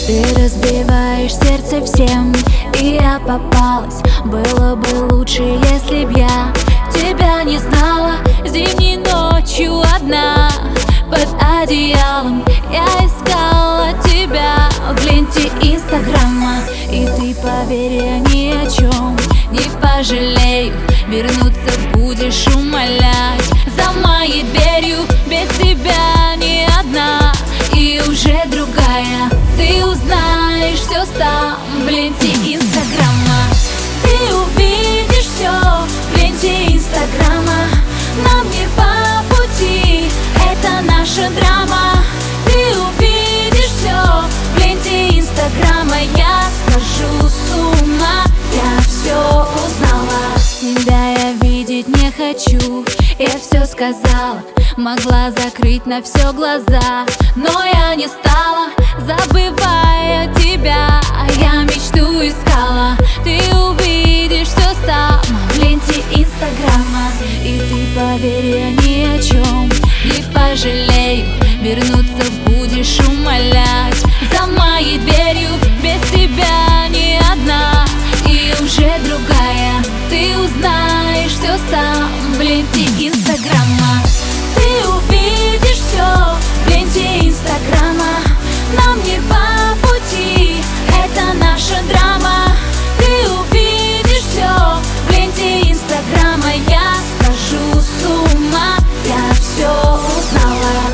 Ты разбиваешь сердце всем, и я попалась. Было бы лучше, если б я тебя не знала. Зимней ночью одна под одеялом я искала тебя в ленте Инстаграма. И ты, поверь, я ни о чем не пожалею. Вернуться будешь умолять за моей дверью. Без тебя не одна и уже другая. Ты узнаешь все сам в ленте Инстаграма. Ты увидишь все в ленте Инстаграма. Нам не по пути, это наша драма. Ты увидишь все в ленте Инстаграма. Я схожу с ума, я все узнала. Тебя я видеть не хочу, я все сказала. Могла закрыть на все глаза, но я не стала, забывая тебя. Я мечту искала. Ты увидишь все сам в ленте Инстаграма. И ты, поверь, я ни о чем не пожалею. Вернуться будешь умолять за моей дверью. Без тебя не одна и уже другая. Ты узнаешь все сам в ленте Инстаграма. Ты увидишь все в ленте Инстаграма. Нам не по пути, это наша драма. Ты увидишь все в ленте Инстаграма. Я схожу с ума, я все узнала.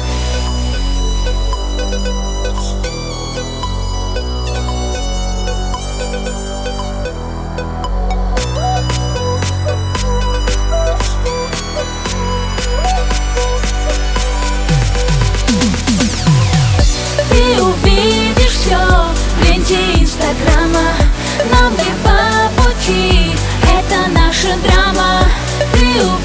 Ты увидишь все в ленте Инстаграма. Нам не по пути, это наша драма. Ты